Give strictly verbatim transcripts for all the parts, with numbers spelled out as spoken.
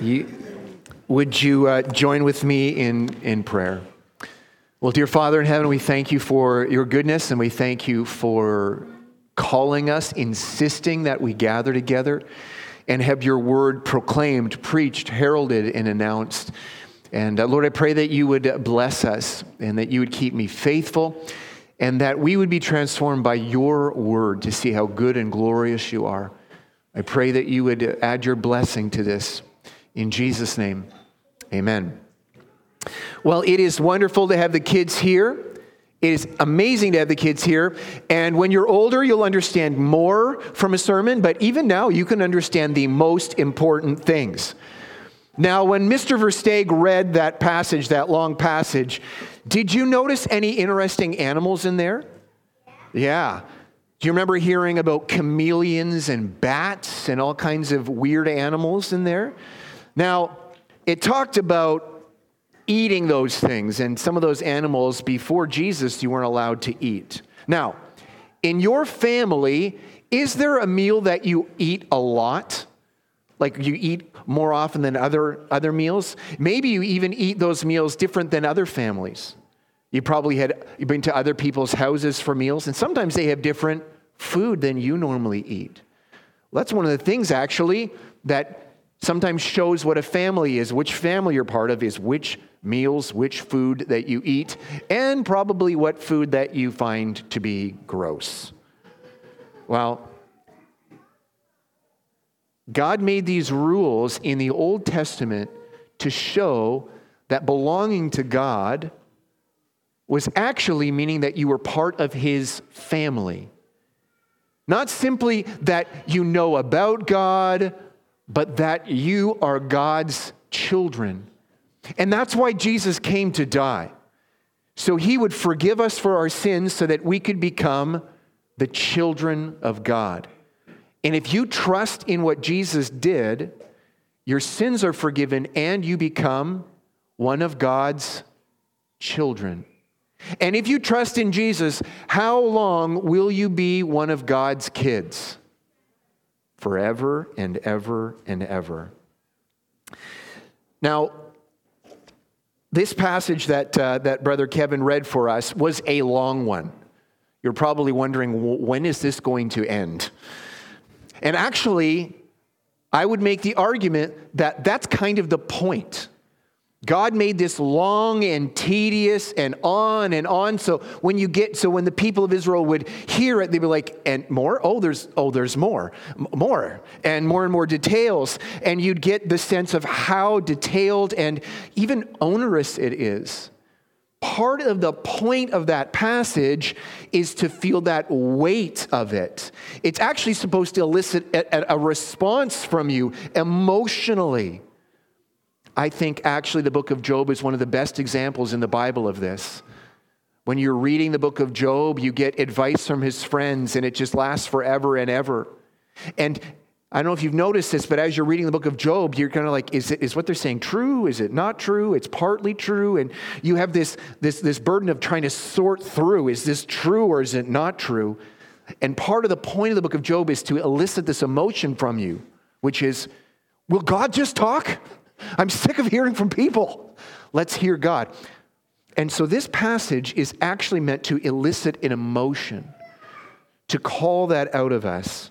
You, would you uh, join with me in, in prayer? Well, dear Father in heaven, we thank you for your goodness, and we thank you for calling us, insisting that we gather together and have your word proclaimed, preached, heralded, and announced. And uh, Lord, I pray that you would bless us and that you would keep me faithful and that we would be transformed by your word to see how good and glorious you are. I pray that you would add your blessing to this. In Jesus' name, amen. Well, it is wonderful to have the kids here. It is amazing to have the kids here. And when you're older, you'll understand more from a sermon. But even now, you can understand the most important things. Now, when Mister Versteeg read that passage, that long passage, did you notice any interesting animals in there? Yeah. Do you remember hearing about chameleons and bats and all kinds of weird animals in there? Now, it talked about eating those things, and some of those animals before Jesus you weren't allowed to eat. Now, in your family, is there a meal that you eat a lot? Like you eat more often than other, other meals? Maybe you even eat those meals different than other families. You probably had you've been to other people's houses for meals, and sometimes they have different food than you normally eat. Well, that's one of the things, actually, that sometimes shows what a family is. Which family you're part of is which meals, which food that you eat, and probably what food that you find to be gross. Well, God made these rules in the Old Testament to show that belonging to God was actually meaning that you were part of his family. Not simply that you know about God, but that you are God's children. And that's why Jesus came to die. So he would forgive us for our sins so that we could become the children of God. And if you trust in what Jesus did, your sins are forgiven and you become one of God's children. And if you trust in Jesus, how long will you be one of God's kids? Forever and ever and ever. Now, this passage that uh, that Brother Kevin read for us was a long one. You're probably wondering, when is this going to end? And actually, I would make the argument that that's kind of the point. God made this long and tedious and on and on. So when you get, so when the people of Israel would hear it, they'd be like, and more? Oh, there's, oh, there's more, M- more, and more and more details. And you'd get the sense of how detailed and even onerous it is. Part of the point of that passage is to feel that weight of it. It's actually supposed to elicit a, a response from you emotionally. I think actually the book of Job is one of the best examples in the Bible of this. When you're reading the book of Job, you get advice from his friends, and it just lasts forever and ever. And I don't know if you've noticed this, but as you're reading the book of Job, you're kind of like, is it is what they're saying true? Is it not true? It's partly true. And you have this, this, this burden of trying to sort through, is this true or is it not true? And part of the point of the book of Job is to elicit this emotion from you, which is, will God just talk? I'm sick of hearing from people. Let's hear God. And so this passage is actually meant to elicit an emotion, to call that out of us.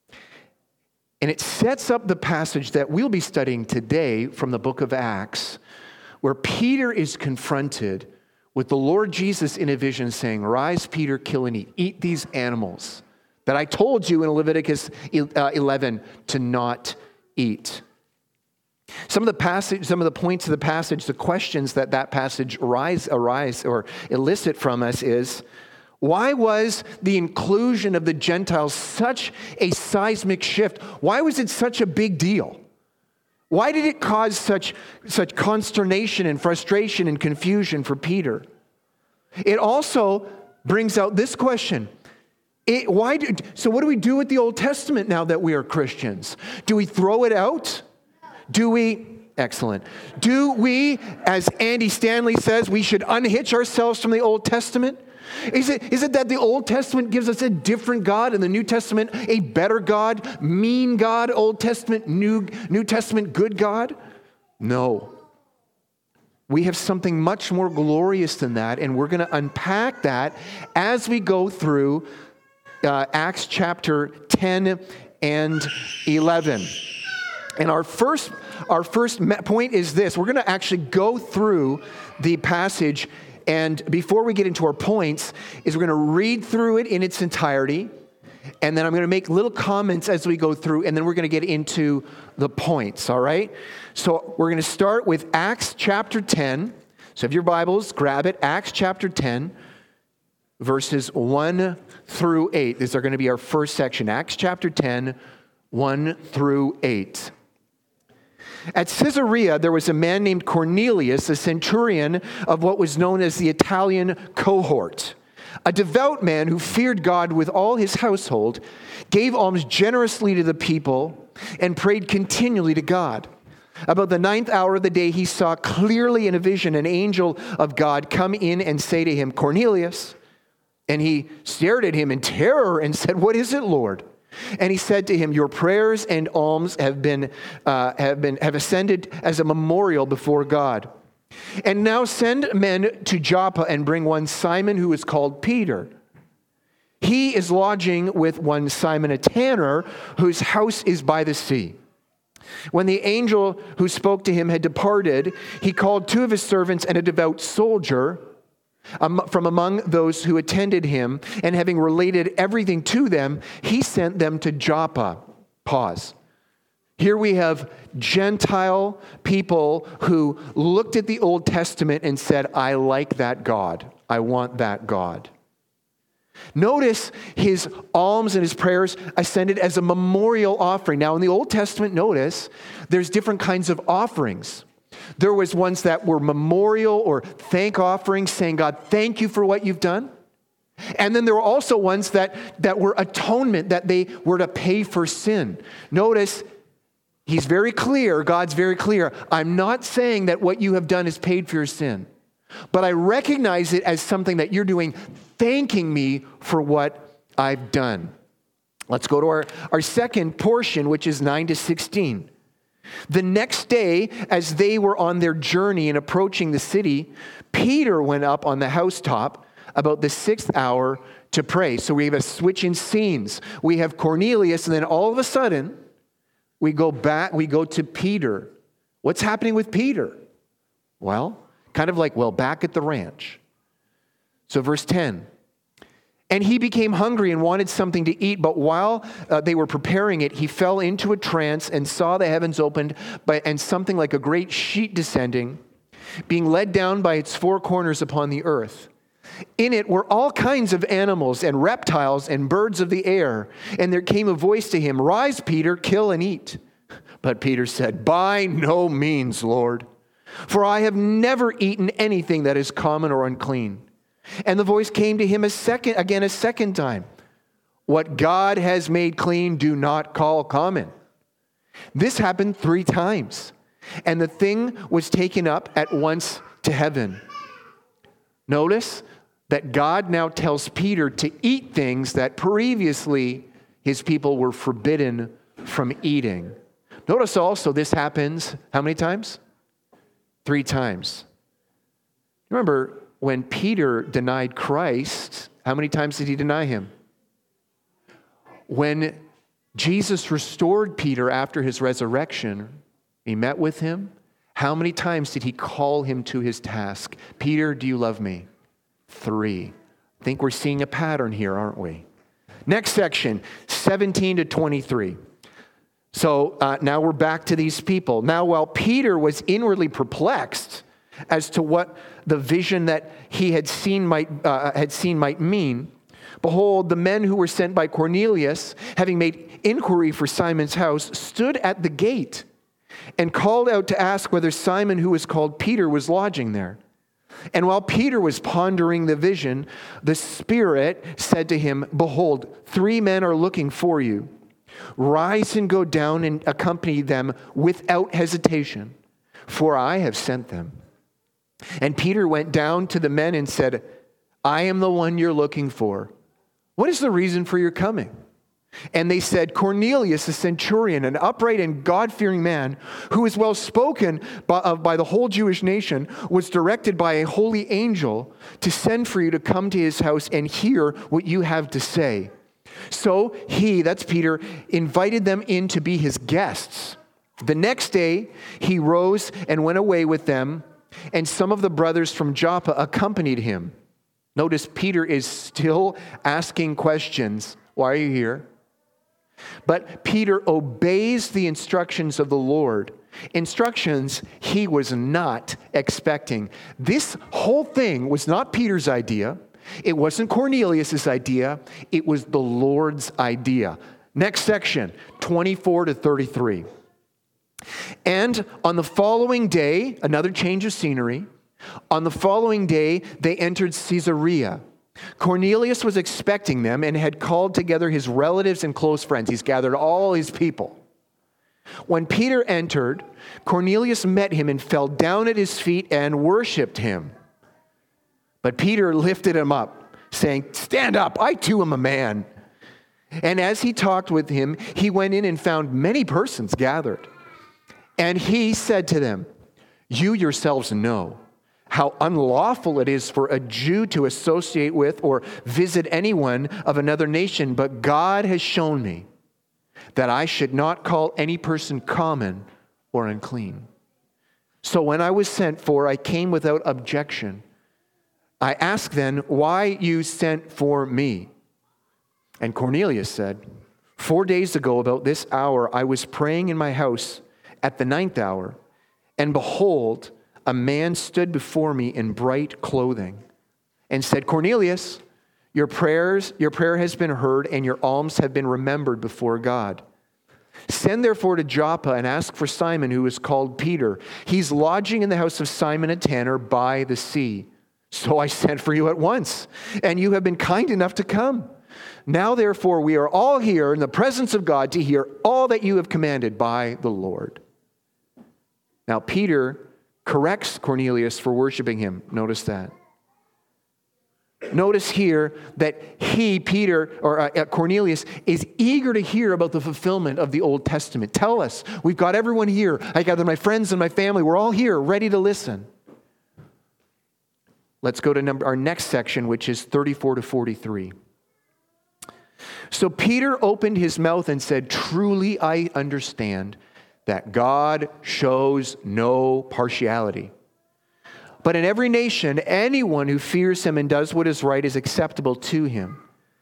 And it sets up the passage that we'll be studying today from the book of Acts, where Peter is confronted with the Lord Jesus in a vision saying, "Rise, Peter, kill and eat. Eat these animals that I told you in Leviticus eleven to not eat." Some of the passage, some of the points of the passage, the questions that that passage arise, arise or elicit from us is, why was the inclusion of the Gentiles such a seismic shift? Why was it such a big deal? Why did it cause such, such consternation and frustration and confusion for Peter? It also brings out this question. It, why do, so what do we do with the Old Testament now that we are Christians? Do we throw it out? Do we, excellent, do we, as Andy Stanley says, we should unhitch ourselves from the Old Testament? Is it, is it that the Old Testament gives us a different God and the New Testament a better God, mean God, Old Testament, New, New Testament, good God? No. We have something much more glorious than that, and we're going to unpack that as we go through uh, Acts chapter ten and eleven. And our first, our first point is this. We're going to actually go through the passage, and before we get into our points, is we're going to read through it in its entirety, and then I'm going to make little comments as we go through, and then we're going to get into the points, all right? So we're going to start with Acts chapter ten. So if your Bibles, grab it. Acts chapter ten, verses one through eight. These are going to be our first section. Acts chapter ten, one through eight. At Caesarea, there was a man named Cornelius, a centurion of what was known as the Italian cohort. A devout man who feared God with all his household, gave alms generously to the people, and prayed continually to God. About the ninth hour of the day, he saw clearly in a vision an angel of God come in and say to him, Cornelius. And he stared at him in terror and said, What is it, Lord? And he said to him, Your prayers and alms have been uh, have been have ascended as a memorial before God. And now send men to Joppa and bring one Simon who is called Peter. He is lodging with one Simon a tanner, whose house is by the sea. When the angel who spoke to him had departed, he called two of his servants and a devout soldier from among those who attended him, and having related everything to them, he sent them to Joppa. Pause. Here we have Gentile people who looked at the Old Testament and said, I like that God. I want that God. Notice his alms and his prayers ascended as a memorial offering. Now, in the Old Testament, notice there's different kinds of offerings. There was ones that were memorial or thank offerings, saying, God, thank you for what you've done. And then there were also ones that, that were atonement, that they were to pay for sin. Notice, he's very clear, God's very clear. I'm not saying that what you have done is paid for your sin, but I recognize it as something that you're doing, thanking me for what I've done. Let's go to our, our second portion, which is nine to sixteen. The next day, as they were on their journey and approaching the city, Peter went up on the housetop about the sixth hour to pray. So we have a switch in scenes. We have Cornelius, and then all of a sudden, we go back, we go to Peter. What's happening with Peter? Well, kind of like, well, back at the ranch. So verse ten. And he became hungry and wanted something to eat, but while uh, they were preparing it, he fell into a trance and saw the heavens opened by, and something like a great sheet descending, being led down by its four corners upon the earth. In it were all kinds of animals and reptiles and birds of the air. And there came a voice to him, Rise, Peter, kill and eat. But Peter said, By no means, Lord, for I have never eaten anything that is common or unclean. And the voice came to him a second, again a second time. What God has made clean, do not call common. This happened three times. And the thing was taken up at once to heaven. Notice that God now tells Peter to eat things that previously his people were forbidden from eating. Notice also this happens how many times? Three times. Remember, when Peter denied Christ, how many times did he deny him? When Jesus restored Peter after his resurrection, he met with him. How many times did he call him to his task? Peter, do you love me? Three. I think we're seeing a pattern here, aren't we? Next section, seventeen to twenty-three. So uh, now we're back to these people. Now, while Peter was inwardly perplexed as to what the vision that he had seen might uh, had seen might mean, behold, the men who were sent by Cornelius, having made inquiry for Simon's house, stood at the gate and called out to ask whether Simon, who was called Peter, was lodging there. And while Peter was pondering the vision, the Spirit said to him, Behold, three men are looking for you. Rise and go down and accompany them without hesitation, for I have sent them. And Peter went down to the men and said, I am the one you're looking for. What is the reason for your coming? And they said, Cornelius, a centurion, an upright and God-fearing man, who is well spoken by, of, by the whole Jewish nation, was directed by a holy angel to send for you to come to his house and hear what you have to say. So he, that's Peter, invited them in to be his guests. The next day, he rose and went away with them, and some of the brothers from Joppa accompanied him. Notice Peter is still asking questions. Why are you here? But Peter obeys the instructions of the Lord, instructions he was not expecting. This whole thing was not Peter's idea. It wasn't Cornelius' idea. It was the Lord's idea. Next section, twenty-four to thirty-three. And on the following day, another change of scenery, on the following day, they entered Caesarea. Cornelius was expecting them and had called together his relatives and close friends. He's gathered all his people. When Peter entered, Cornelius met him and fell down at his feet and worshiped him. But Peter lifted him up, saying, "Stand up, I too am a man." And as he talked with him, he went in and found many persons gathered. And he said to them, "You yourselves know how unlawful it is for a Jew to associate with or visit anyone of another nation, but God has shown me that I should not call any person common or unclean. So when I was sent for, I came without objection. I asked then why you sent for me." And Cornelius said, "Four days ago, about this hour, I was praying in my house at the ninth hour, and behold, a man stood before me in bright clothing and said, 'Cornelius, your prayers, your prayer has been heard, and your alms have been remembered before God. Send therefore to Joppa and ask for Simon, who is called Peter. He's lodging in the house of Simon a tanner by the sea. So I sent for you at once, and you have been kind enough to come. Now therefore we are all here in the presence of God to hear all that you have commanded by the Lord.'" Now Peter corrects Cornelius for worshiping him. Notice that. Notice here that he, Peter, or uh, Cornelius, is eager to hear about the fulfillment of the Old Testament. Tell us. We've got everyone here. I gathered my friends and my family. We're all here, ready to listen. Let's go to number, our next section, which is thirty-four to forty-three. So Peter opened his mouth and said, "Truly I understand that God shows no partiality. But in every nation, anyone who fears him and does what is right is acceptable to him.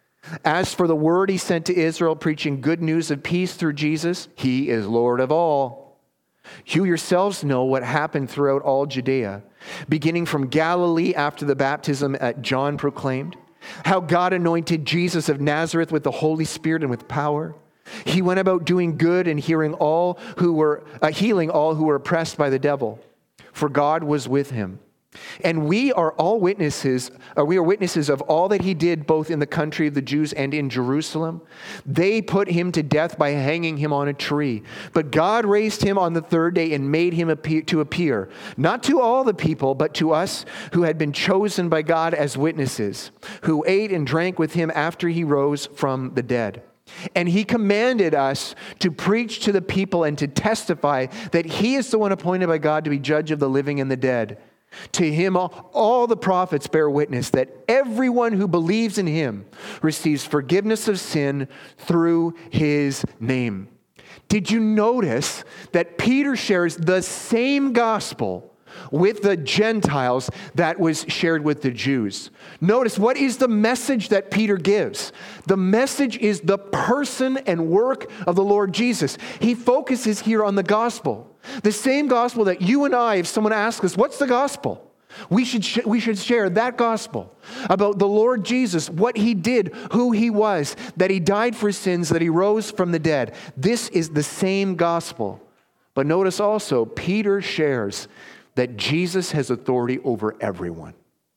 As for the word he sent to Israel, preaching good news of peace through Jesus, he is Lord of all. You yourselves know what happened throughout all Judea, beginning from Galilee after the baptism that John proclaimed, how God anointed Jesus of Nazareth with the Holy Spirit and with power. He went about doing good and hearing all who were uh, healing all who were oppressed by the devil, for God was with him. And we are all witnesses, or we are witnesses of all that he did both in the country of the Jews and in Jerusalem. They put him to death by hanging him on a tree. But God raised him on the third day and made him appear, to appear, not to all the people, but to us who had been chosen by God as witnesses, who ate and drank with him after he rose from the dead. And he commanded us to preach to the people and to testify that he is the one appointed by God to be judge of the living and the dead. To him, all, all the prophets bear witness that everyone who believes in him receives forgiveness of sin through his name." Did you notice that Peter shares the same gospel with the Gentiles that was shared with the Jews? Notice, what is the message that Peter gives? The message is the person and work of the Lord Jesus. He focuses here on the gospel. The same gospel that you and I, if someone asks us, what's the gospel? We should, sh- we should share that gospel about the Lord Jesus, what he did, who he was, that he died for sins, that he rose from the dead. This is the same gospel. But notice also, Peter shares that Jesus has authority over everyone.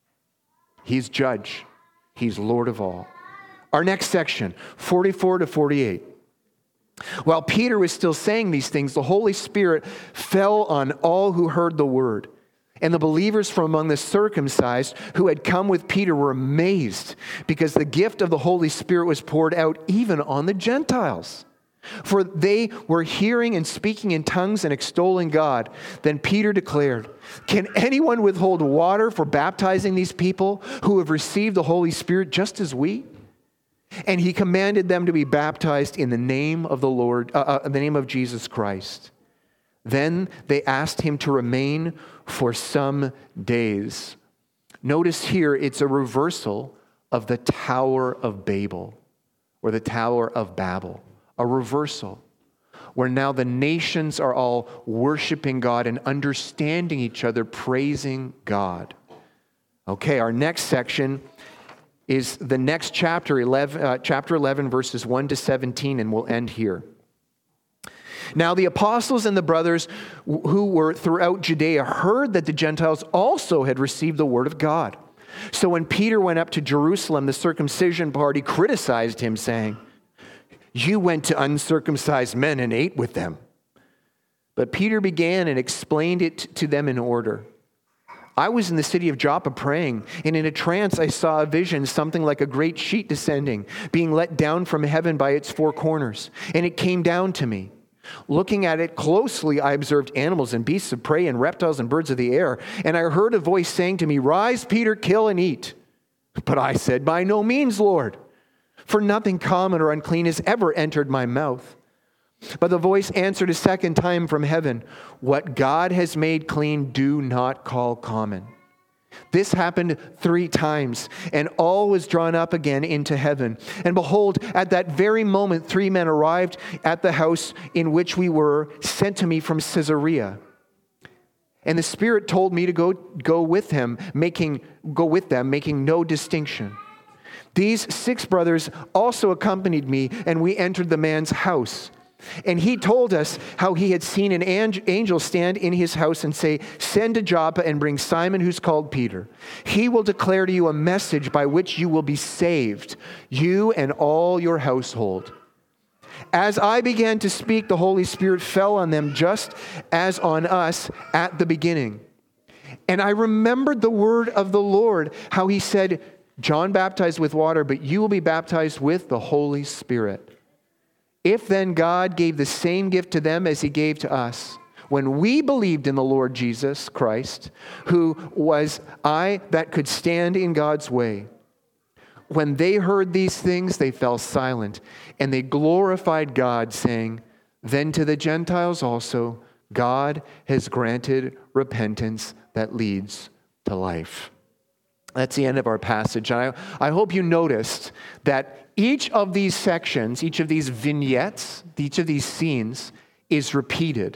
He's judge. He's Lord of all. Our next section, forty-four to forty-eight. While Peter was still saying these things, the Holy Spirit fell on all who heard the word. And the believers from among the circumcised who had come with Peter were amazed because the gift of the Holy Spirit was poured out even on the Gentiles. For they were hearing and speaking in tongues and extolling God. Then Peter declared, "Can anyone withhold water for baptizing these people who have received the Holy Spirit just as we?" And he commanded them to be baptized in the name of the Lord, uh, uh, in the name of Jesus Christ. Then they asked him to remain for some days. Notice here, it's a reversal of the Tower of Babel, or the Tower of Babel. A reversal, where now the nations are all worshiping God and understanding each other, praising God. Okay, our next section is the next chapter, eleven, uh, chapter eleven, verses one to seventeen, and we'll end here. Now the apostles and the brothers who were throughout Judea heard that the Gentiles also had received the word of God. So when Peter went up to Jerusalem, the circumcision party criticized him, saying, "You went to uncircumcised men and ate with them." But Peter began and explained it to them in order. "I was in the city of Joppa praying, and in a trance I saw a vision, something like a great sheet descending, being let down from heaven by its four corners. And it came down to me. Looking at it closely, I observed animals and beasts of prey and reptiles and birds of the air. And I heard a voice saying to me, 'Rise, Peter, kill and eat.' But I said, 'By no means, Lord. For nothing common or unclean has ever entered my mouth.' But the voice answered a second time from heaven, 'What God has made clean, do not call common.' This happened three times, and all was drawn up again into heaven. And behold, at that very moment, three men arrived at the house in which we were, sent to me from Caesarea. And the Spirit told me to go, go with him, making, go with them, making no distinction. These six brothers also accompanied me, and we entered the man's house. And he told us how he had seen an angel stand in his house and say, 'Send to Joppa and bring Simon, who's called Peter. He will declare to you a message by which you will be saved, you and all your household.' As I began to speak, the Holy Spirit fell on them just as on us at the beginning. And I remembered the word of the Lord, how he said, 'John baptized with water, but you will be baptized with the Holy Spirit.' If then God gave the same gift to them as he gave to us, when we believed in the Lord Jesus Christ, who was I that could stand in God's way. When they heard these things, they fell silent, and they glorified God, saying, 'Then to the Gentiles also, God has granted repentance that leads to life.'" That's the end of our passage. And I, I hope you noticed that each of these sections, each of these vignettes, each of these scenes is repeated.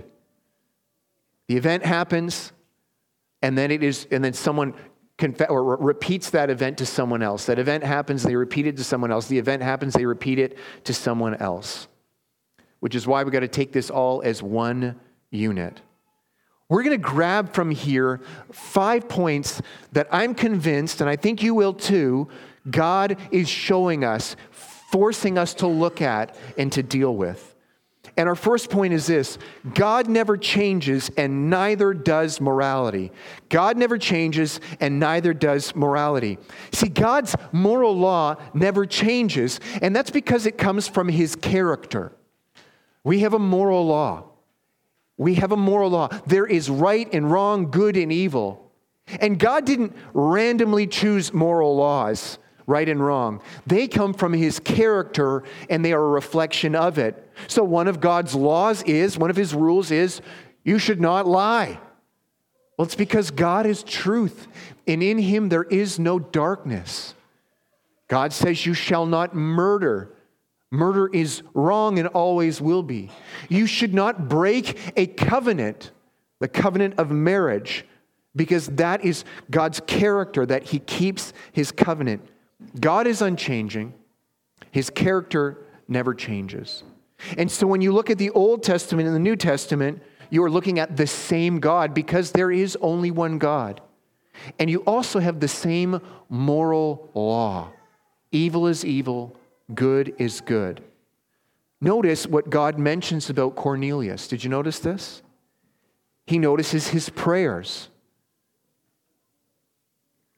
The event happens, and then it is, and then someone conf- or re- repeats that event to someone else. That event happens, they repeat it to someone else. The event happens, they repeat it to someone else. Which is why we got to take this all as one unit. We're going to grab from here five points that I'm convinced, and I think you will too, God is showing us, forcing us to look at and to deal with. And our first point is this: God never changes, and neither does morality. God never changes, and neither does morality. See, God's moral law never changes, and that's because it comes from his character. We have a moral law. We have a moral law. There is right and wrong, good and evil. And God didn't randomly choose moral laws, right and wrong. They come from his character, and they are a reflection of it. So one of God's laws is, one of his rules is, you should not lie. Well, it's because God is truth, and in him there is no darkness. God says you shall not murder. Murder is wrong and always will be. You should not break a covenant, the covenant of marriage, because that is God's character, that he keeps his covenant. God is unchanging. His character never changes. And so when you look at the Old Testament and the New Testament, you are looking at the same God, because there is only one God. And you also have the same moral law. Evil is evil. Good is good. Notice what God mentions about Cornelius. Did you notice this? He notices his prayers.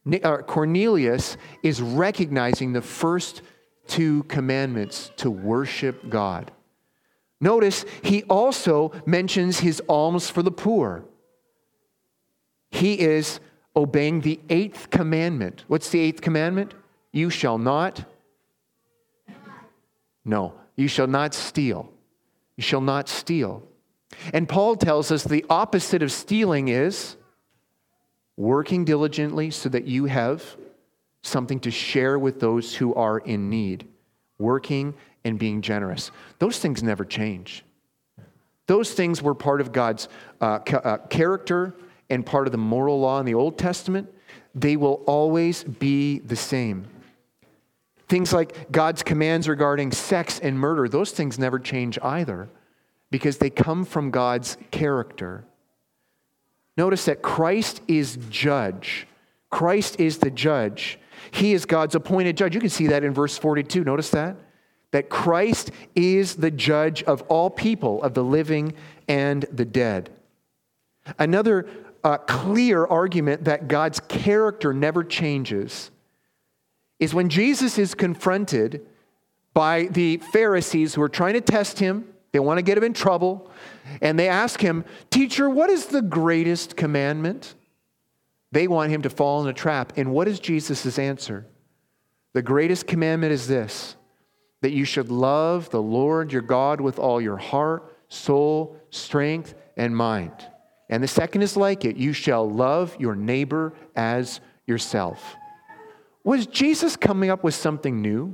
Cornelius is recognizing the first two commandments to worship God. Notice he also mentions his alms for the poor. He is obeying the eighth commandment. What's the eighth commandment? You shall not. No, you shall not steal. You shall not steal. And Paul tells us the opposite of stealing is working diligently so that you have something to share with those who are in need. Working and being generous. Those things never change. Those things were part of God's uh, ca- uh, character and part of the moral law in the Old Testament. They will always be the same. Things like God's commands regarding sex and murder, those things never change either because they come from God's character. Notice that Christ is judge. Christ is the judge. He is God's appointed judge. You can see that in verse forty-two. Notice that? That Christ is the judge of all people, of the living and the dead. Another uh, clear argument that God's character never changes is when Jesus is confronted by the Pharisees who are trying to test him. They want to get him in trouble. And they ask him, "Teacher, what is the greatest commandment?" They want him to fall in a trap. And what is Jesus' answer? The greatest commandment is this, that you should love the Lord your God with all your heart, soul, strength, and mind. And the second is like it, you shall love your neighbor as yourself. Was Jesus coming up with something new?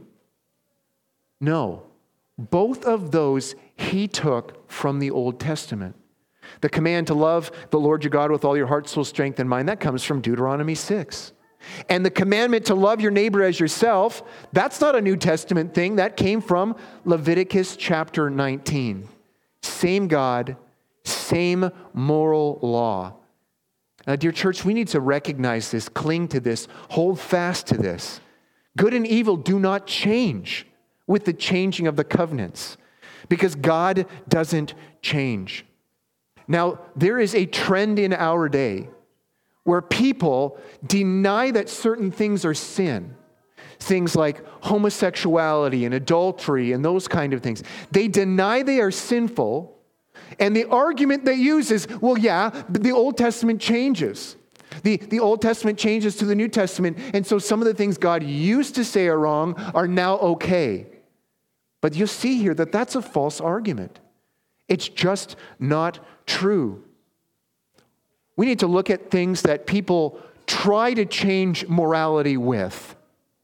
No. Both of those he took from the Old Testament. The command to love the Lord your God with all your heart, soul, strength, and mind, that comes from Deuteronomy six. And the commandment to love your neighbor as yourself, that's not a New Testament thing. That came from Leviticus chapter nineteen. Same God, same moral law. Now, dear church, we need to recognize this, cling to this, hold fast to this. Good and evil do not change with the changing of the covenants because God doesn't change. Now, there is a trend in our day where people deny that certain things are sin. Things like homosexuality and adultery and those kind of things. They deny they are sinful, and the argument they use is, well, yeah, but the Old Testament changes. The, the Old Testament changes to the New Testament, and so some of the things God used to say are wrong are now okay. But you'll see here that that's a false argument. It's just not true. We need to look at things that people try to change morality with.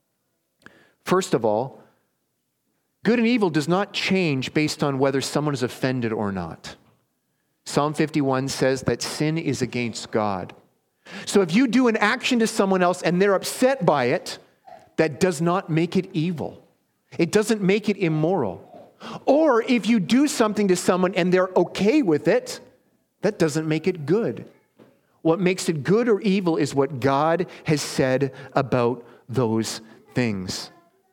First of all, good and evil does not change based on whether someone is offended or not. Psalm fifty-one says that sin is against God. So if you do an action to someone else and they're upset by it, that does not make it evil. It doesn't make it immoral. Or if you do something to someone and they're okay with it, that doesn't make it good. What makes it good or evil is what God has said about those things.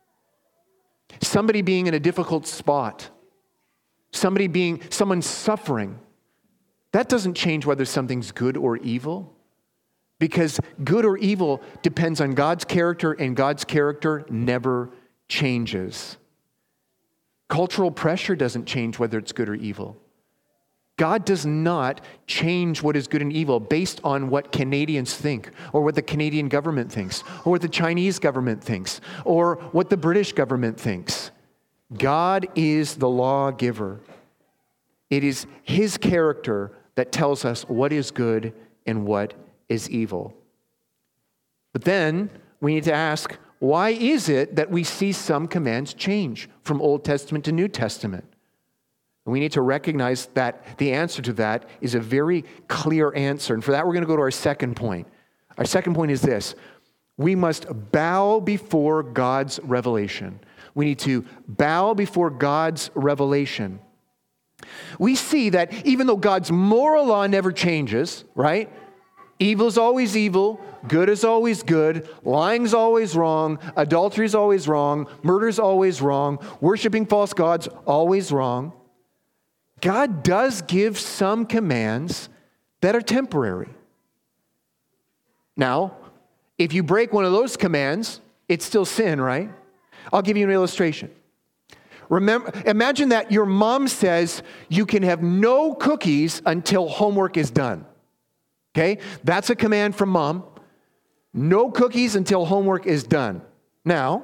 Somebody being in a difficult spot, somebody being, someone suffering, that doesn't change whether something's good or evil, because good or evil depends on God's character, and God's character never changes. Cultural pressure doesn't change whether it's good or evil. God does not change what is good and evil based on what Canadians think, or what the Canadian government thinks, or what the Chinese government thinks, or what the British government thinks. God is the lawgiver. It is His character that tells us what is good and what is evil. But then we need to ask, why is it that we see some commands change from Old Testament to New Testament? We need to recognize that the answer to that is a very clear answer. And for that, we're going to go to our second point. Our second point is this. We must bow before God's revelation. We need to bow before God's revelation. We see that even though God's moral law never changes, right? Evil is always evil. Good is always good. Lying is always wrong. Adultery is always wrong. Murder is always wrong. Worshiping false gods, always wrong. God does give some commands that are temporary. Now, If you break one of those commands, it's still sin, right? I'll give you an illustration. Remember, imagine that your mom says you can have no cookies until homework is done. Okay? That's a command from mom. No cookies until homework is done. Now,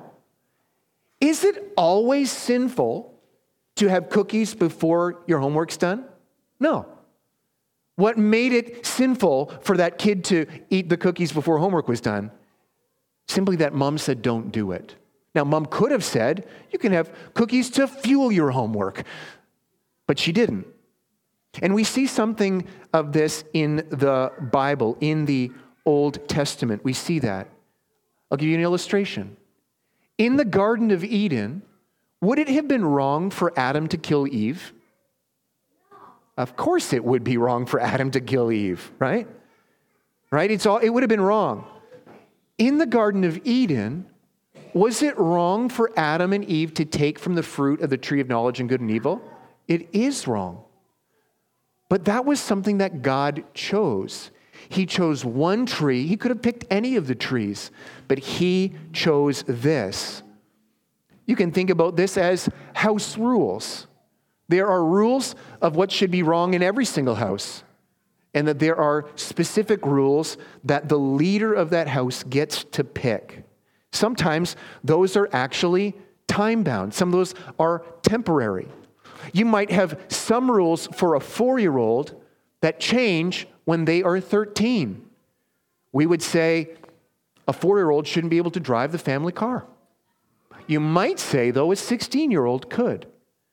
is it always sinful to have cookies before your homework's done? No. What made it sinful for that kid to eat the cookies before homework was done? Simply that mom said, don't do it. Now, mom could have said, you can have cookies to fuel your homework, but she didn't. And we see something of this in the Bible, in the Old Testament. We see that. I'll give you an illustration. In the Garden of Eden, would it have been wrong for Adam to kill Eve? Of course it would be wrong for Adam to kill Eve, right? Right? It's all, it would have been wrong. In the Garden of Eden, was it wrong for Adam and Eve to take from the fruit of the tree of knowledge and good and evil? It is wrong. But that was something that God chose. He chose one tree. He could have picked any of the trees, but he chose this. You can think about this as house rules. There are rules of what should be wrong in every single house, and that there are specific rules that the leader of that house gets to pick. Sometimes those are actually time-bound. Some of those are temporary. You might have some rules for a four-year-old that change when they are thirteen. We would say a four-year-old shouldn't be able to drive the family car. You might say, though, a sixteen-year-old could.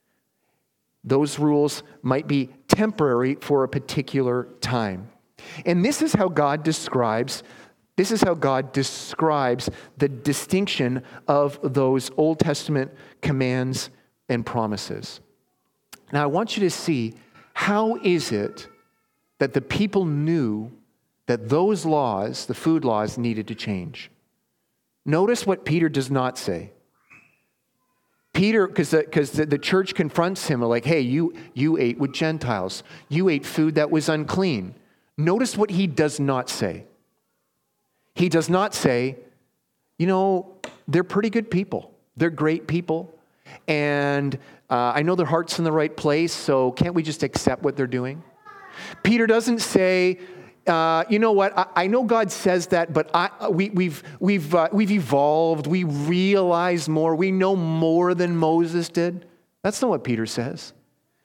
Those rules might be temporary for a particular time. And this is how God describes, this is how God describes the distinction of those Old Testament commands and promises. Now, I want you to see, how is it that the people knew that those laws, the food laws, needed to change? Notice what Peter does not say. Peter, because the, because the, the church confronts him, like, hey, you, you ate with Gentiles. You ate food that was unclean. Notice what he does not say. He does not say, you know, they're pretty good people. They're great people. And uh, I know their heart's in the right place, so can't we just accept what they're doing? Peter doesn't say, Uh, you know what? I, I know God says that, but I, we, we've we've uh, we've evolved. We realize more. We know more than Moses did. That's not what Peter says.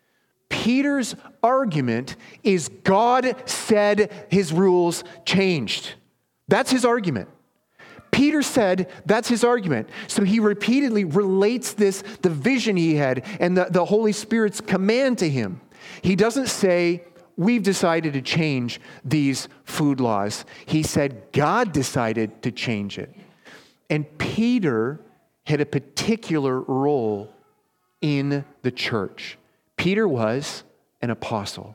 Peter's argument is God said his rules changed. That's his argument. Peter said that's his argument. So he repeatedly relates this, the vision he had, and the, the Holy Spirit's command to him. He doesn't say, we've decided to change these food laws. He said God decided to change it. And Peter had a particular role in the church. Peter was an apostle.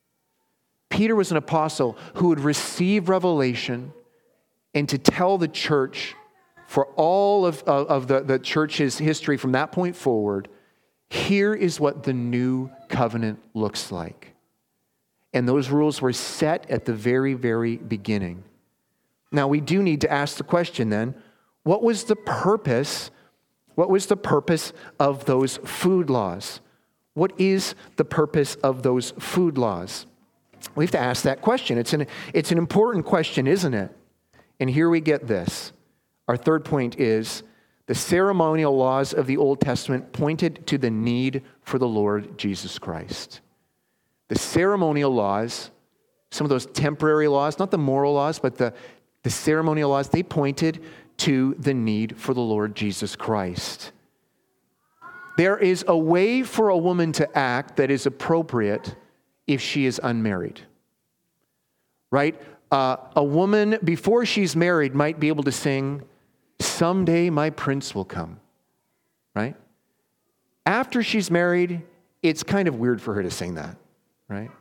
Peter was an apostle who would receive revelation and to tell the church for all of, of, of the, the church's history from that point forward, here is what the new covenant looks like. And those rules were set at the very, very beginning. Now, we do need to ask the question then, what was the purpose? What was the purpose of those food laws? What is the purpose of those food laws? We have to ask that question. It's an, it's an important question, isn't it? And here we get this. Our third point is, the ceremonial laws of the Old Testament pointed to the need for the Lord Jesus Christ. The ceremonial laws, some of those temporary laws, not the moral laws, but the, the ceremonial laws, they pointed to the need for the Lord Jesus Christ. There is a way for a woman to act that is appropriate if she is unmarried. Right? Uh, a woman, before she's married, might be able to sing, "Someday my prince will come." Right? After she's married, it's kind of weird for her to sing that. Right?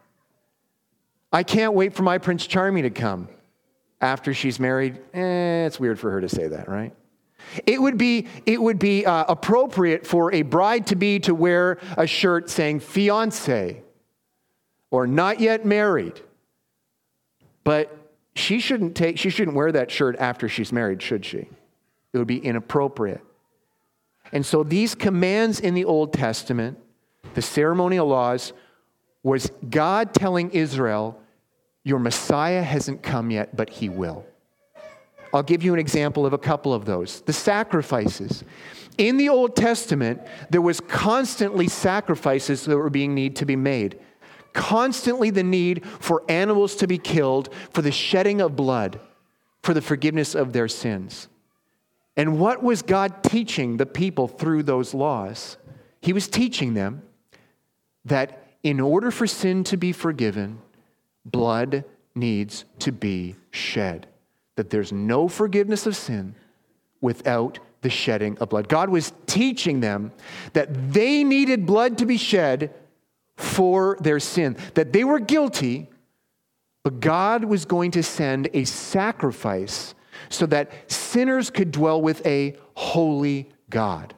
"I can't wait for my Prince Charming to come." After she's married, eh, it's weird for her to say that, right? It would be, it would be uh, appropriate for a bride-to-be to wear a shirt saying "fiancé" or "not yet married." But she shouldn't take, she shouldn't wear that shirt after she's married, should she? It would be inappropriate. And so these commands in the Old Testament, the ceremonial laws, was God telling Israel, your Messiah hasn't come yet, but he will. I'll give you an example of a couple of those. The sacrifices. In the Old Testament, there was constantly sacrifices that were being need to be made. Constantly the need for animals to be killed for the shedding of blood, for the forgiveness of their sins. And what was God teaching the people through those laws? He was teaching them that in order for sin to be forgiven, blood needs to be shed. That there's no forgiveness of sin without the shedding of blood. God was teaching them that they needed blood to be shed for their sin, that they were guilty, but God was going to send a sacrifice so that sinners could dwell with a holy God.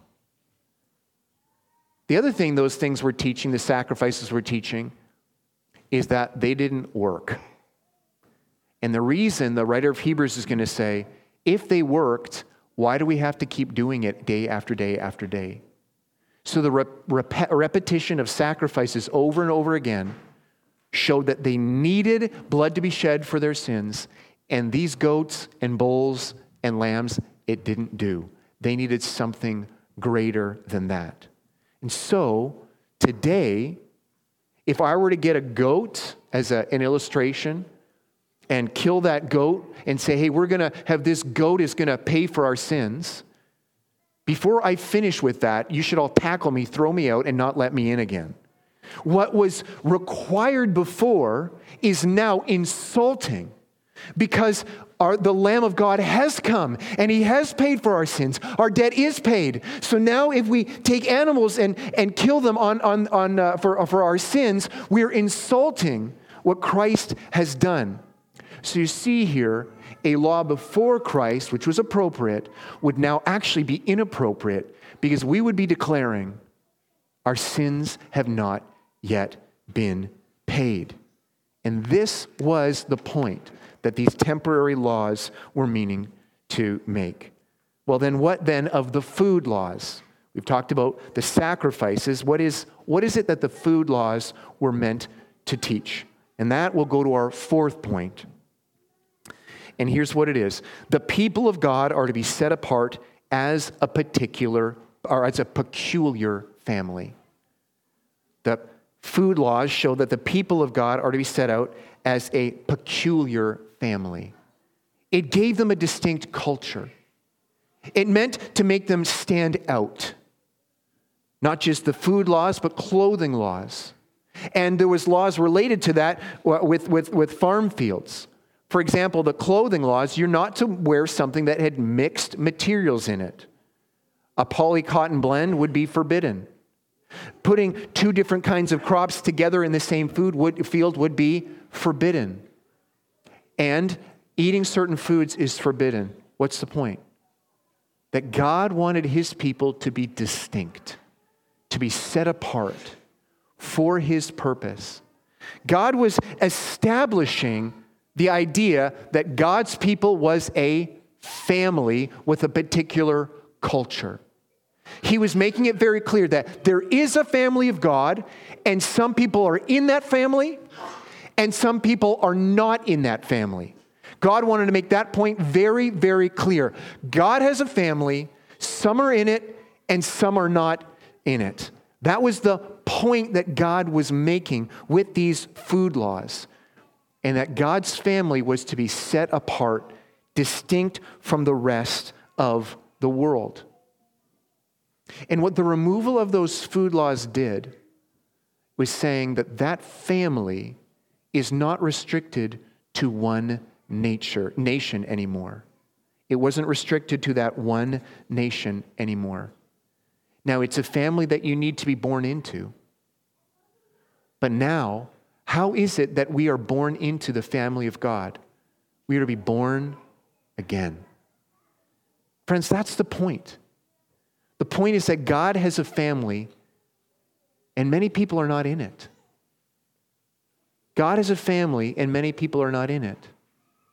The other thing those things were teaching, the sacrifices were teaching, is that they didn't work. And the reason the writer of Hebrews is going to say, if they worked, why do we have to keep doing it day after day after day? So the rep- rep- repetition of sacrifices over and over again showed that they needed blood to be shed for their sins, and these goats and bulls and lambs, it didn't do. They needed something greater than that. And so today, if I were to get a goat as a, an illustration and kill that goat and say, hey, we're going to have this goat is going to pay for our sins, before I finish with that, you should all tackle me, throw me out, and not let me in again. What was required before is now insulting, because our, the Lamb of God has come and he has paid for our sins. Our debt is paid. So now if we take animals and, and kill them on, on, on, uh, for, for our sins, we're insulting what Christ has done. So you see here, a law before Christ, which was appropriate, would now actually be inappropriate, because we would be declaring our sins have not yet been paid. And this was the point that these temporary laws were meaning to make. Well, then what then of the food laws? We've talked about the sacrifices. What is, what is it that the food laws were meant to teach? And that will go to our fourth point. And here's what it is. The people of God are to be set apart as a particular, or as a peculiar family. The food laws show that the people of God are to be set out as a peculiar family. It gave them a distinct culture. It meant to make them stand out. Not just the food laws, but clothing laws. And there was laws related to that with, with, with farm fields. For example, the clothing laws, you're not to wear something that had mixed materials in it. A poly-cotton blend would be forbidden. Putting two different kinds of crops together in the same food would, field would be forbidden. And eating certain foods is forbidden. What's the point? That God wanted his people to be distinct, to be set apart for his purpose. God was establishing the idea that God's people was a family with a particular culture. He was making it very clear that there is a family of God, and some people are in that family, and some people are not in that family. God wanted to make that point very, very clear. God has a family, some are in it, and some are not in it. That was the point that God was making with these food laws. And that God's family was to be set apart, distinct from the rest of the world. And what the removal of those food laws did was saying that that family is not restricted to one nature, nation anymore. It wasn't restricted to that one nation anymore. Now, it's a family that you need to be born into. But now, how is it that we are born into the family of God? We are to be born again. Friends, that's the point. The point is that God has a family, and many people are not in it. God has a family, and many people are not in it.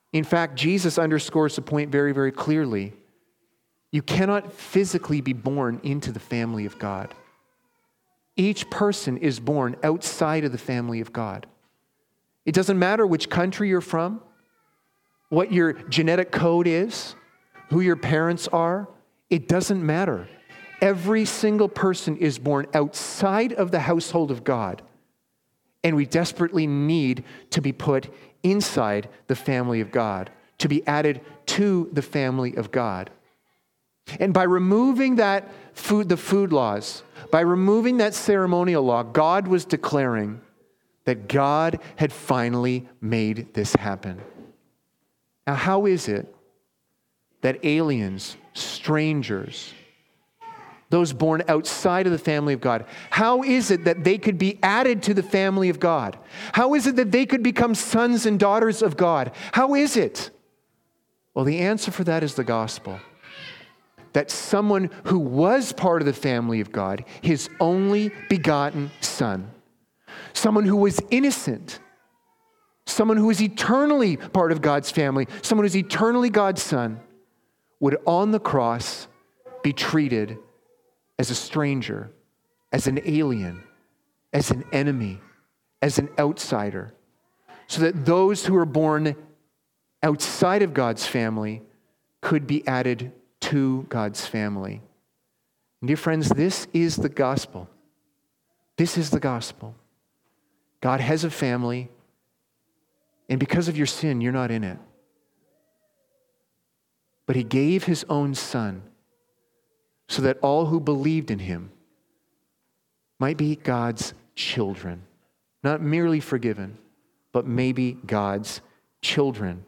In fact, Jesus underscores the point very, very clearly. You cannot physically be born into the family of God. Each person is born outside of the family of God. It doesn't matter which country you're from, what your genetic code is, who your parents are. It doesn't matter. Every single person is born outside of the household of God. And we desperately need to be put inside the family of God, to be added to the family of God. And by removing that food, the food laws, by removing that ceremonial law, God was declaring that God had finally made this happen. Now, how is it that aliens, strangers, those born outside of the family of God, how is it that they could be added to the family of God? How is it that they could become sons and daughters of God? How is it? Well, the answer for that is the gospel. That someone who was part of the family of God, his only begotten Son, someone who was innocent, someone who was eternally part of God's family, someone who is eternally God's Son, would on the cross be treated as a stranger, as an alien, as an enemy, as an outsider, so that those who are born outside of God's family could be added to God's family. And dear friends, this is the gospel. This is the gospel. God has a family, and because of your sin, you're not in it. But he gave his own Son so that all who believed in him might be God's children. Not merely forgiven, but maybe God's children.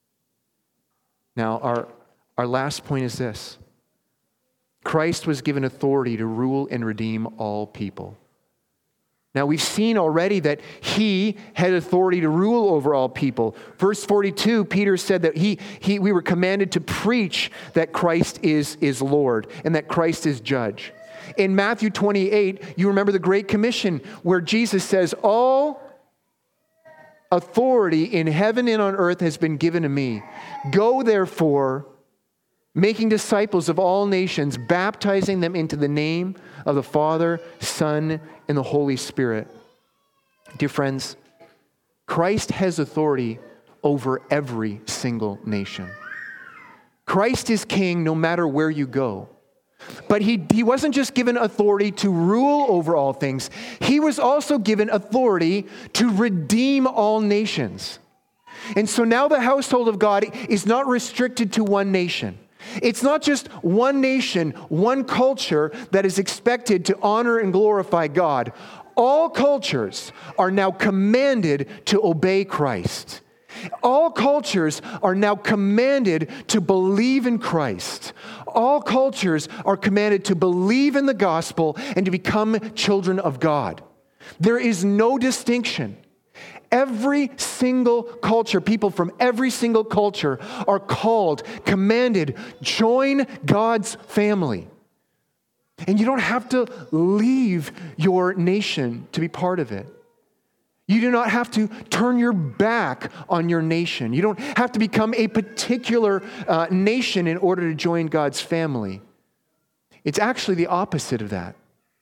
Now, our, our last point is this. Christ was given authority to rule and redeem all people. Now, we've seen already that he had authority to rule over all people. Verse forty-two, Peter said that he, he, we were commanded to preach that Christ is, is Lord and that Christ is judge. In Matthew twenty-eight, you remember the Great Commission where Jesus says, all authority in heaven and on earth has been given to me. Go, therefore, making disciples of all nations, baptizing them into the name of the Father, Son, and the Holy Spirit. Dear friends, Christ has authority over every single nation. Christ is king no matter where you go. But he, he wasn't just given authority to rule over all things. He was also given authority to redeem all nations. And so now the household of God is not restricted to one nation. It's not just one nation, one culture that is expected to honor and glorify God. All cultures are now commanded to obey Christ. All cultures are now commanded to believe in Christ. All cultures are commanded to believe in the gospel and to become children of God. There is no distinction. Every single culture, people from every single culture are called, commanded, join God's family. And you don't have to leave your nation to be part of it. You do not have to turn your back on your nation. You don't have to become a particular uh, nation in order to join God's family. It's actually the opposite of that.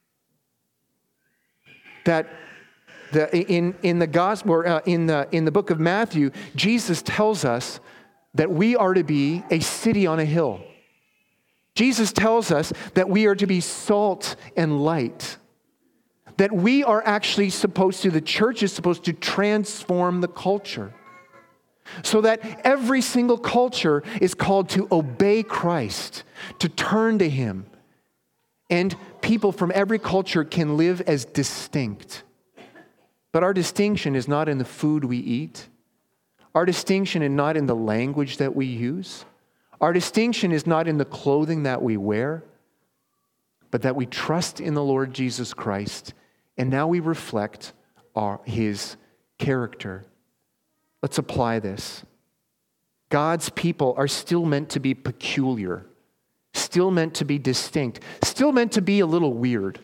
That the, in, in the gospel, or uh, in the in the book of Matthew, Jesus tells us that we are to be a city on a hill. Jesus tells us that we are to be salt and light. That we are actually supposed to, the church is supposed to transform the culture. So that every single culture is called to obey Christ, to turn to him. And people from every culture can live as distinct. But our distinction is not in the food we eat. Our distinction is not in the language that we use. Our distinction is not in the clothing that we wear, but that we trust in the Lord Jesus Christ, and now we reflect our, his character. Let's apply this. God's people are still meant to be peculiar, still meant to be distinct, still meant to be a little weird.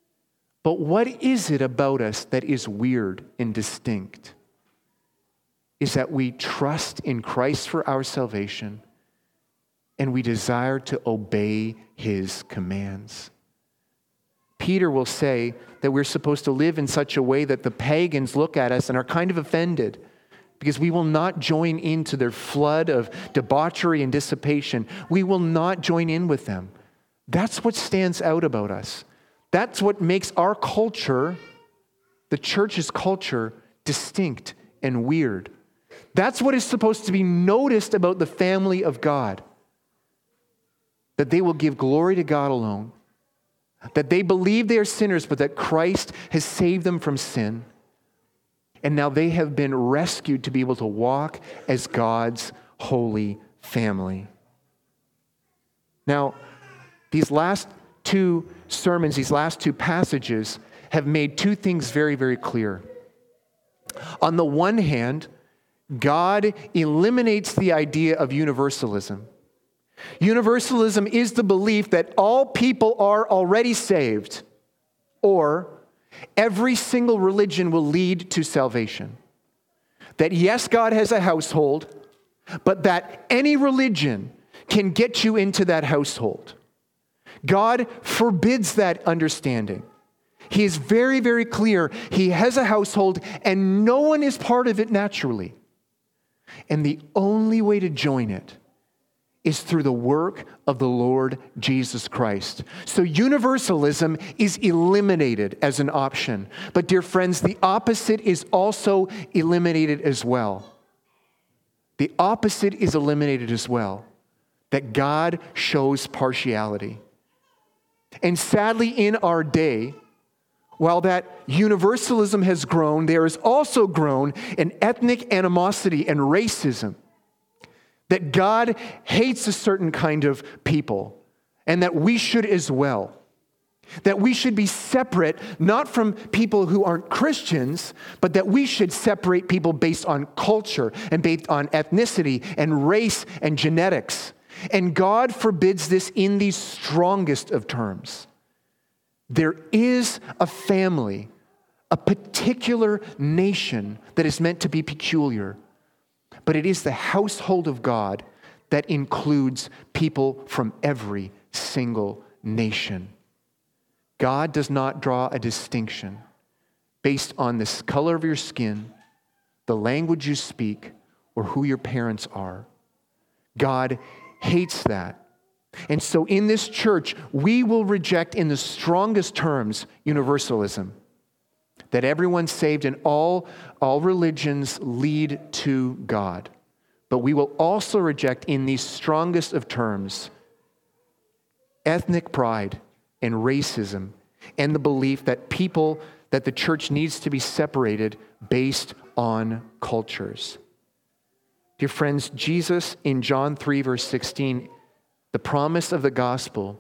But what is it about us that is weird and distinct? is that we trust in Christ for our salvation and we desire to obey his commands. Peter will say that we're supposed to live in such a way that the pagans look at us and are kind of offended because we will not join into their flood of debauchery and dissipation. We will not join in with them. That's what stands out about us. That's what makes our culture, the church's culture, distinct and weird. That's what is supposed to be noticed about the family of God. That they will give glory to God alone. That they believe they are sinners, but that Christ has saved them from sin. And now they have been rescued to be able to walk as God's holy family. Now, these last two sermons, these last two passages have made two things very, very clear. On the one hand, God eliminates the idea of universalism. Universalism is the belief that all people are already saved, or every single religion will lead to salvation. That yes, God has a household, but that any religion can get you into that household. God forbids that understanding. He is very, very clear. He has a household and no one is part of it naturally. And the only way to join it is through the work of the Lord Jesus Christ. So universalism is eliminated as an option. But dear friends, the opposite is also eliminated as well. The opposite is eliminated as well. That God shows partiality. And sadly, in our day, while that universalism has grown, there has also grown an ethnic animosity and racism. That God hates a certain kind of people, and that we should as well. That we should be separate, not from people who aren't Christians, but that we should separate people based on culture and based on ethnicity and race and genetics. And God forbids this in the strongest of terms. There is a family, a particular nation that is meant to be peculiar, but it is the household of God that includes people from every single nation. God does not draw a distinction based on the color of your skin, the language you speak, or who your parents are. God hates that. And so in this church, we will reject in the strongest terms universalism. That everyone's saved and all, all religions lead to God. But we will also reject in the strongest of terms ethnic pride and racism and the belief that people, that the church needs to be separated based on cultures. Dear friends, Jesus in John three verse sixteen, the promise of the gospel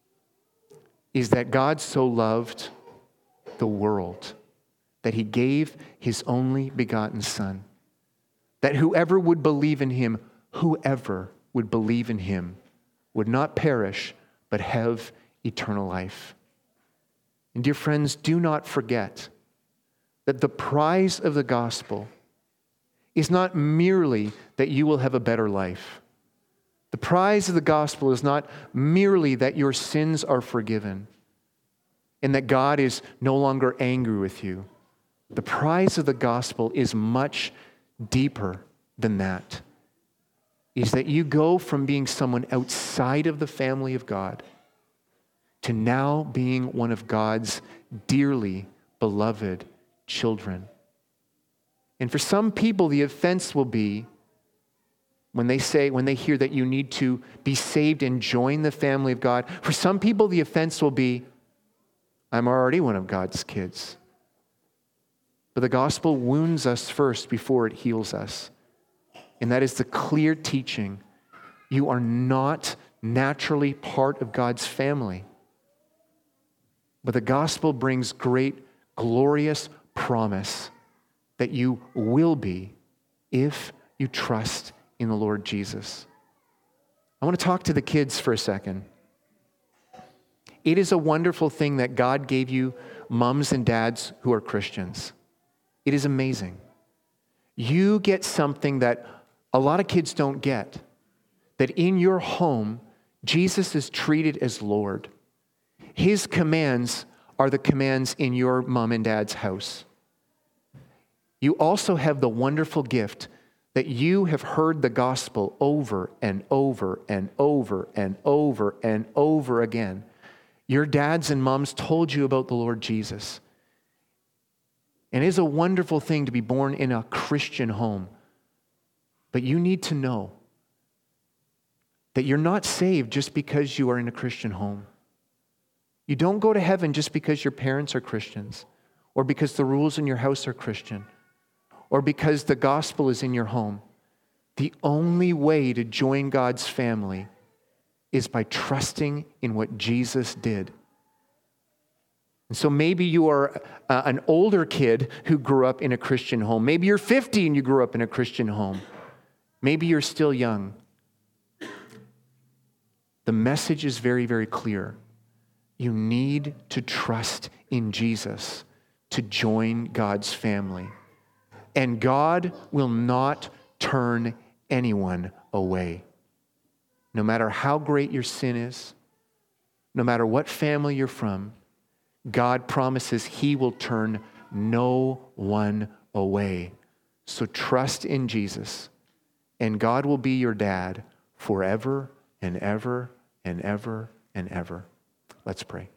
is that God so loved the world that he gave his only begotten Son, that whoever would believe in him, whoever would believe in him, would not perish, but have eternal life. And dear friends, do not forget that the prize of the gospel is not merely that you will have a better life. The prize of the gospel is not merely that your sins are forgiven and that God is no longer angry with you. The prize of the gospel is much deeper than that. Is that you go from being someone outside of the family of God to now being one of God's dearly beloved children. And for some people, the offense will be when they say, when they hear that you need to be saved and join the family of God. For some people, the offense will be, I'm already one of God's kids. But the gospel wounds us first before it heals us. And that is the clear teaching. You are not naturally part of God's family. But the gospel brings great, glorious promise that you will be if you trust in the Lord Jesus. I want to talk to the kids for a second. It is a wonderful thing that God gave you moms and dads who are Christians. It is amazing. you get something that a lot of kids don't get. That in your home, Jesus is treated as Lord. His commands are the commands in your mom and dad's house. You also have the wonderful gift that you have heard the gospel over and over and over and over and over again. Your dads and moms told you about the Lord Jesus. And it is a wonderful thing to be born in a Christian home. But you need to know that you're not saved just because you are in a Christian home. You don't go to heaven just because your parents are Christians, or because the rules in your house are Christian, or because the gospel is in your home. The only way to join God's family is by trusting in what Jesus did. And so maybe you are uh, an older kid who grew up in a Christian home. Maybe you're fifty and you grew up in a Christian home. Maybe you're still young. The message is very, very clear. You need to trust in Jesus to join God's family. And God will not turn anyone away. No matter how great your sin is, no matter what family you're from, God promises He will turn no one away. So trust in Jesus, and God will be your dad forever and ever and ever and ever. Let's pray.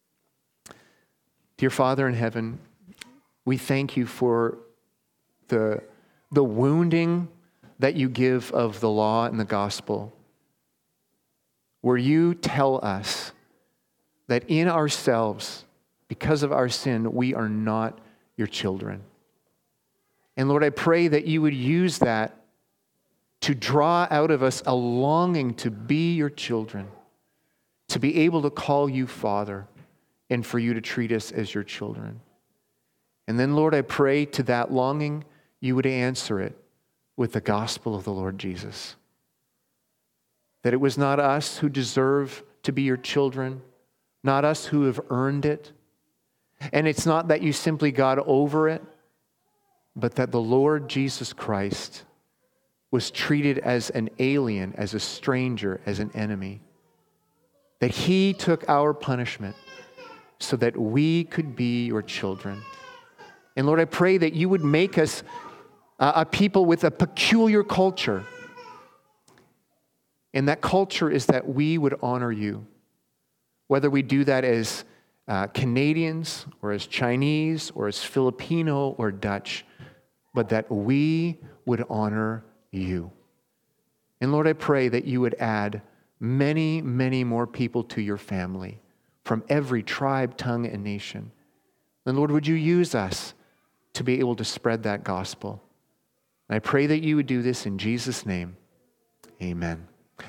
Dear Father in heaven, we thank you for the, the wounding that you give of the law and the gospel, where you tell us that in ourselves, because of our sin, we are not your children. And Lord, I pray that you would use that to draw out of us a longing to be your children, to be able to call you Father, and for you to treat us as your children. And then, Lord, I pray to that longing, you would answer it with the gospel of the Lord Jesus. That it was not us who deserve to be your children, not us who have earned it. And it's not that you simply got over it, but that the Lord Jesus Christ was treated as an alien, as a stranger, as an enemy. That He took our punishment so that we could be your children. And Lord, I pray that you would make us uh, a people with a peculiar culture. And that culture is that we would honor you. Whether we do that as uh, Canadians or as Chinese or as Filipino or Dutch, but that we would honor you. And Lord, I pray that you would add many, many more people to your family from every tribe, tongue, and nation. And Lord, would you use us to be able to spread that gospel? And I pray that you would do this in Jesus' name. Amen.